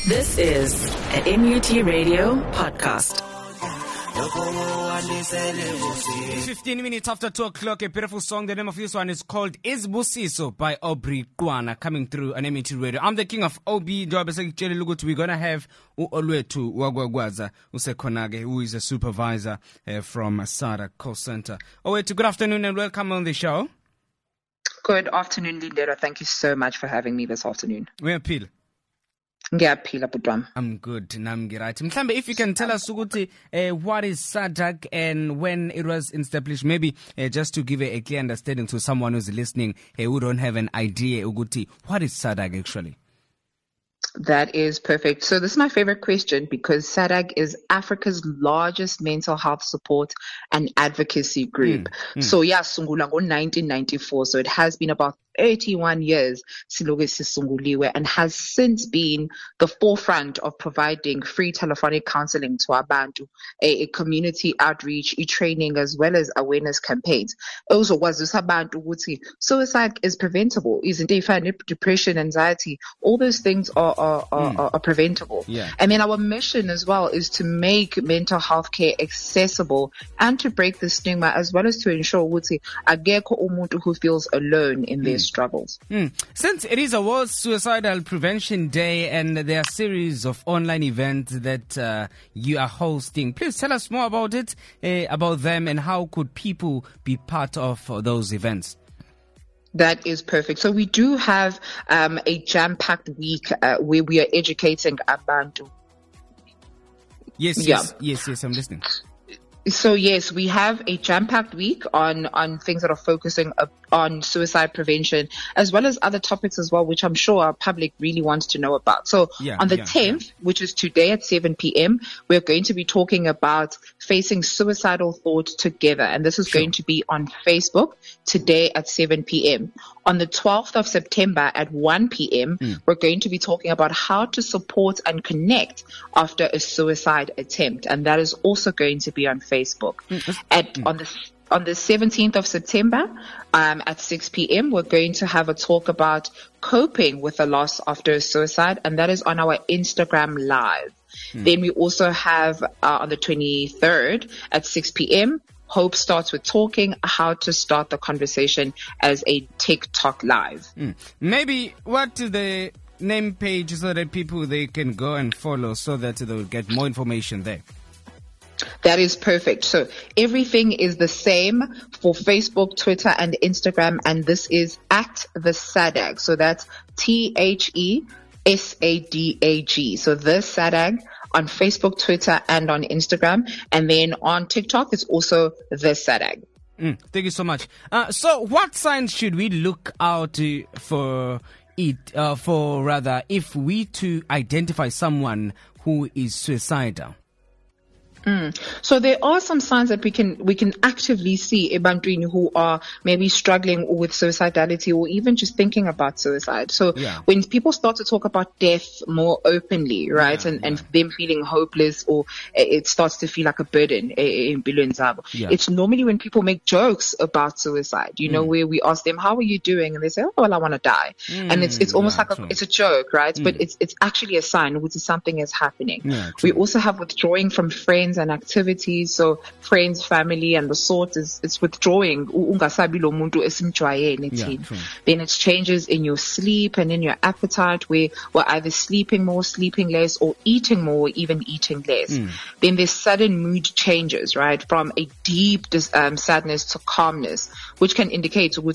This is an NUT Radio podcast. 15 minutes after 2 o'clock, a beautiful song. The name of this one is called Isibusiso by Aubrey Kwana, coming through an NUT Radio. I'm the king of OB. We're going to have Olwetu Wagwagwaza Usekonage, who is a supervisor from SADC call center. Olwetu, good afternoon and welcome on the show. Good afternoon, Lindera. Thank you so much for having me this afternoon. We appeal. I'm good. Namgirati. Mhlambe, if you can tell us ukuthi, what is SADC and when it was established, maybe just to give a clear understanding to someone who's listening who don't have an idea, Uguti, what is SADC actually? That is perfect. So this is my favorite question because SADC is Africa's largest mental health support and advocacy group. So yeah, sungula ngo 1994. So it has been about 81 years and has since been the forefront of providing free telephonic counseling to abantu, a community outreach, training, as well as awareness campaigns. Also, was this abantu suicide is preventable, isn't it? Depression, anxiety, all those things are preventable. Yeah. And then our mission as well is to make mental health care accessible and to break the stigma, as well as to ensure agekho umuntu who feels alone in their struggles. Since it is a World Suicidal Prevention Day and there are a series of online events that you are hosting, please tell us more about it, about them, and how could people be part of those events? That is perfect. So we do have a jam-packed week where we are educating abantu. Yes, I'm listening. So yes, we have a jam-packed week on things that are focusing on suicide prevention, as well as other topics as well, which I'm sure our public really wants to know about. So on the 10th, which is today at 7 p.m., we're going to be talking about facing suicidal thoughts together. And this is going to be on Facebook today at 7 p.m. On the 12th of September at 1 p.m., we're going to be talking about how to support and connect after a suicide attempt. And that is also going to be on Facebook. On the 17th of September, at 6 p.m., we're going to have a talk about coping with the loss after a suicide, and that is on our Instagram Live. Then we also have on the 23rd at 6 p.m., Hope Starts with Talking, how to start the conversation as a TikTok Live. Maybe what is the name page so that people they can go and follow so that they will get more information there? That is perfect. So everything is the same for Facebook, Twitter, and Instagram, and this is at the SADC. So that's THESADAG. So the SADC on Facebook, Twitter, and on Instagram, and then on TikTok it's also the SADC. Thank you so much. So what signs should we look out for if we to identify someone who is suicidal? So there are some signs that we can actively see ebantwini who are maybe struggling with suicidality or even just thinking about suicide. So when people start to talk about death more openly, right, and them feeling hopeless, or it starts to feel like a burden in Billion Zabo, it's normally when people make jokes about suicide, where we ask them, how are you doing? And they say, oh, well, I want to die. And it's almost like it's a joke, right? But it's actually a sign which is something is happening. We also have withdrawing from friends and activities. So friends, family, and the sort it's withdrawing. Then it's changes in your sleep and in your appetite, where we're either sleeping more, sleeping less, or eating more, even eating less. Then there's sudden mood changes, right, from a deep sadness to calmness, which can indicate where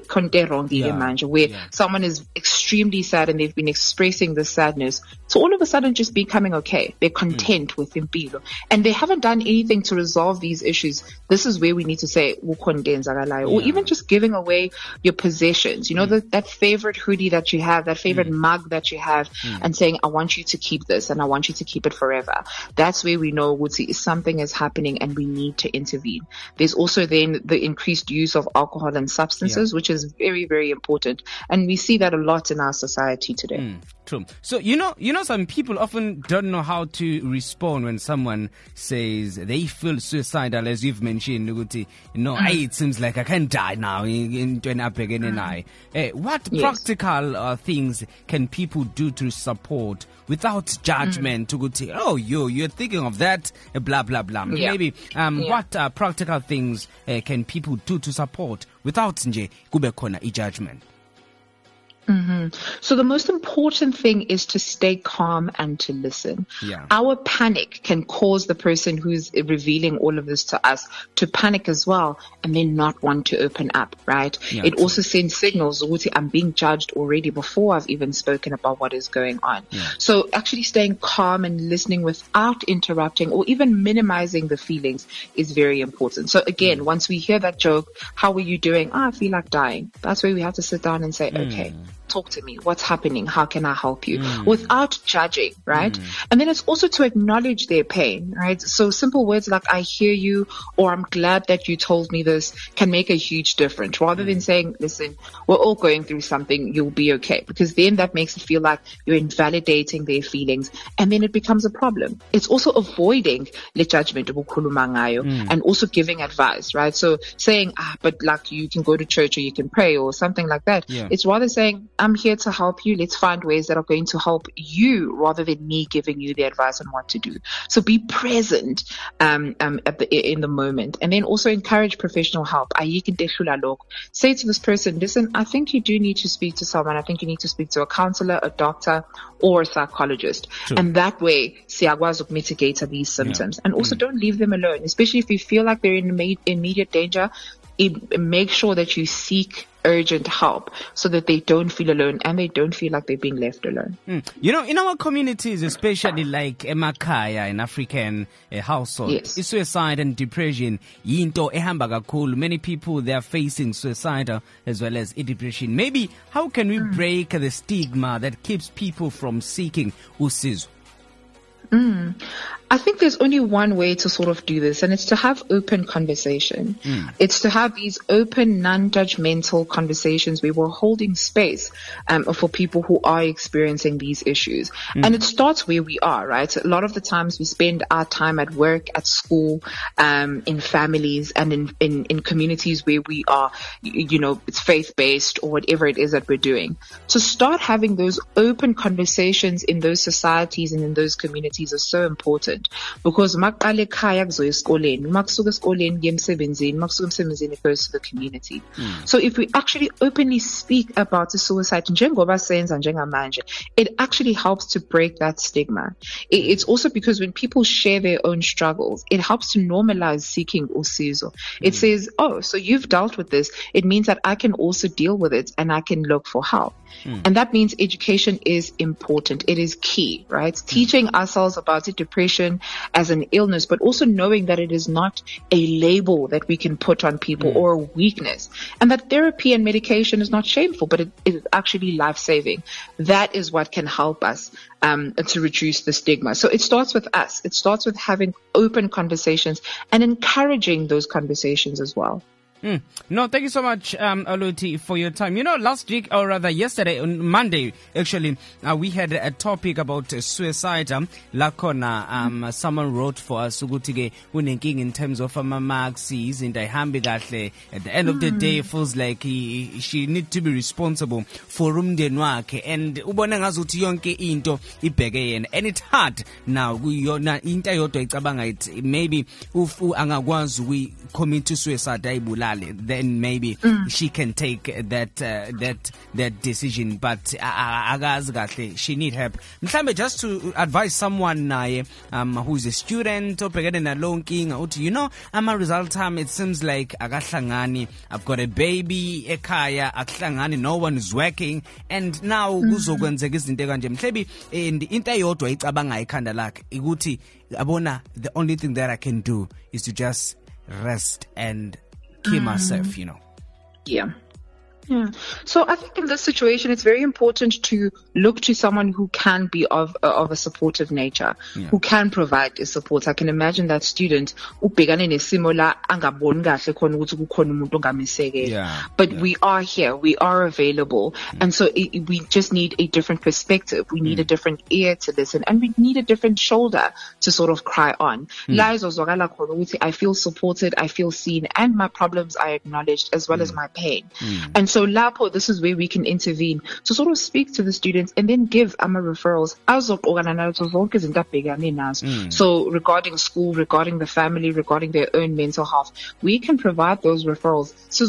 someone is extremely sad and they've been expressing the sadness to all of a sudden just becoming okay. They're content with impilo, and they haven't done anything to resolve these issues. This is where we need to say or even just giving away your possessions, that favorite hoodie that you have, that favorite mug that you have, and saying, I want you to keep this and I want you to keep it forever. That's where we know something is happening and we need to intervene. There's also then the increased use of alcohol and substances, which is very, very important, and we see that a lot in our society today. True. So some people often don't know how to respond when someone says they feel suicidal, as you've mentioned, it seems like I can die now what practical things can people do to support without judgment? You're thinking of that, blah blah blah. Maybe what practical things can people do to support without nje kube khona judgment? So the most important thing is to stay calm and to listen. Our panic can cause the person who's revealing all of this to us to panic as well and then not want to open up, right? It also sends signals, I'm being judged already before I've even spoken about what is going on. So actually staying calm and listening without interrupting or even minimizing the feelings is very important. So again, once we hear that joke, how are you doing? I feel like dying. That's where we have to sit down and say, okay, talk to me. What's happening? How can I help you? Without judging, right? And then it's also to acknowledge their pain, right? So simple words like, I hear you, or I'm glad that you told me this, can make a huge difference, rather than saying, listen, we're all going through something, you'll be okay. Because then that makes it feel like you're invalidating their feelings, and then it becomes a problem. It's also avoiding the judgment of and also giving advice, right? So saying, but like you can go to church or you can pray or something like that. It's rather saying, I'm here to help you. Let's find ways that are going to help you rather than me giving you the advice on what to do. So be present in the moment, and then also encourage professional help. Say to this person, listen, I think you do need to speak to someone. I think you need to speak to a counselor, a doctor, or a psychologist. And that way, siyakwazi mitigate these symptoms. And also don't leave them alone, especially if you feel like they're in immediate danger. Make sure that you seek urgent help so that they don't feel alone and they don't feel like they're being left alone. In our communities, especially like emakhaya in African households, suicide and depression yinto ehamba kakhulu. Many people, they are facing suicide as well as depression. Maybe how can we break the stigma that keeps people from seeking usizo? I think there's only one way to sort of do this, and it's to have open conversation. It's to have these open, non-judgmental conversations where we're holding space for people who are experiencing these issues. And it starts where we are, right? A lot of the times we spend our time at work, at school, in families, and in communities where we are, it's faith-based or whatever it is that we're doing. To start having those open conversations in those societies and in those communities are so important. Because maqale ekhaya kuzoya esikoleni, makusuka esikoleni kuya emsebenzini, makusuka emsebenzini it goes to the community. So if we actually openly speak about the suicide njengoba senza njengamanje, it actually helps to break that stigma. It's also because when people share their own struggles, it helps to normalize seeking usizo. It says, oh, so you've dealt with this, it means that I can also deal with it and I can look for help. And that means education is important. It is key, right? Teaching ourselves about depression as an illness, but also knowing that it is not a label that we can put on people or a weakness, and that therapy and medication is not shameful, but it is actually life-saving. That is what can help us to reduce the stigma. So it starts with us. It starts with having open conversations and encouraging those conversations as well. No, thank you so much, Oluti, for your time. Last week, or rather yesterday, on Monday, actually, we had a topic about suicide. Lakona, someone wrote for us, Sugutige, unenking in terms of maxis, and I hambigatle. At the end of the day, it feels like she need to be responsible for rumdenwake. And ubonangazuti yonke into ibege, and it's hard now. We are not into maybe if we commit to suicide, then maybe she can take that decision, but she need help. Just to advise someone who's a student or I'm a result time, it seems like I've got a baby ekaya, no one is working, and now the only thing that I can do is to just rest and kill myself, Yeah. Yeah. So I think in this situation, it's very important to look to someone who can be of a supportive nature, who can provide the support. I can imagine that student but we are here, we are available. And so we just need a different perspective. We need a different ear to listen, and we need a different shoulder to sort of cry on. I feel supported, I feel seen, and my problems are acknowledged as well as my pain. And so Lapo, this is where we can intervene to sort of speak to the students and then give referrals. So regarding school, regarding the family, regarding their own mental health, we can provide those referrals.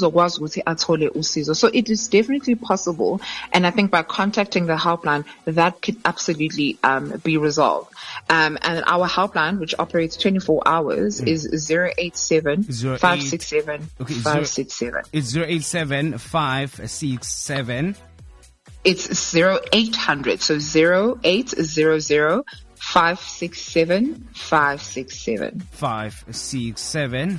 So it is definitely possible. And I think by contacting the helpline, that could absolutely be resolved. And our helpline, which operates 24 hours, is 087 567 567. It's 087 567. It's 0800. So 0800 567 567. 567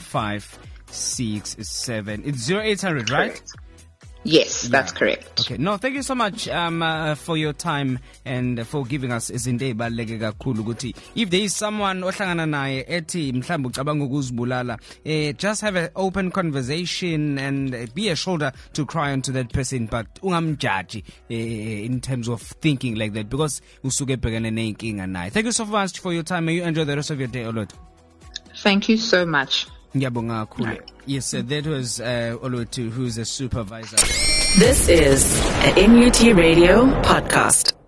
567. It's 0800, right? Correct. Yes, that's correct. Okay. No, thank you so much for your time and for giving us izinde ebaluleke kakhulu ukuthi if there is someone ohlangana naye ethi mhlawumbe ucabanga ukuzibulala, just have an open conversation and be a shoulder to cry on to that person, but ungamjudge in terms of thinking like that, because usuke ebhekene nenkinga naye. Thank you so much for your time. May you enjoy the rest of your day, Olot. Thank you so much. Yes, that was Olotu, who's a supervisor. This is an NUT Radio podcast.